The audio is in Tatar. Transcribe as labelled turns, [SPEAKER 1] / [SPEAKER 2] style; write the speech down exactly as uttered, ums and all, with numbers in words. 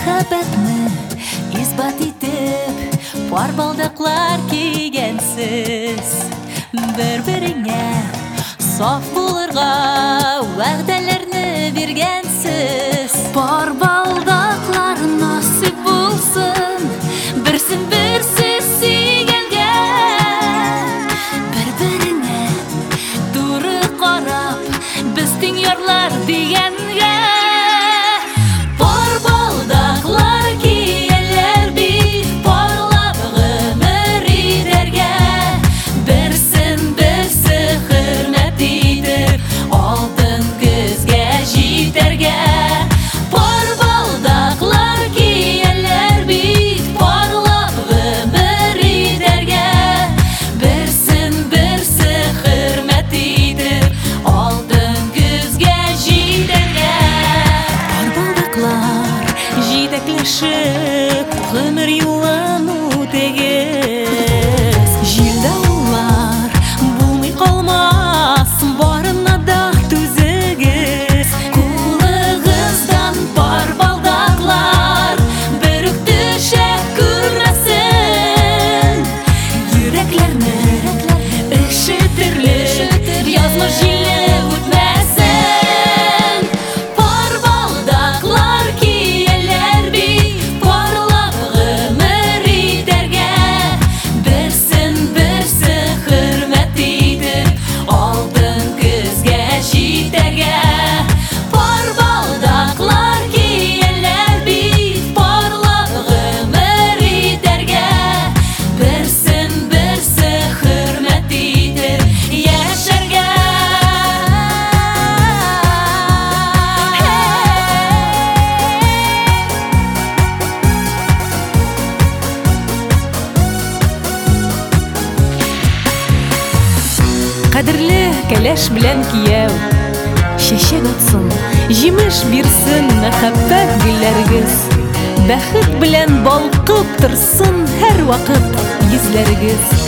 [SPEAKER 1] мәхәббәтне исбат итеп, пар балдаклар кигәнсез, бер-береңә саф булырга вәгъдәләрне биргәнсез. Пар балдаклар насыйп булсын, берсен-берсе сөйгәнгә, бер-береңә туры карап, без тиң ярлар дигәнгә. Гомер юлын үтегез, җилдә улар булмый калмас, барына да түзегез. Кулыгыздан пар балдаклар бер үк төшә күрмәсен, йөрәкләрне ишетерлек язмыш җиле үтмәсен. Кадерле кәләш белән кияү, чәчәк атсын, җимеш бирсен мәхәббәт гөлләрегез. Бәхет белән балкып торсын һәр вакыт йөзләрегез.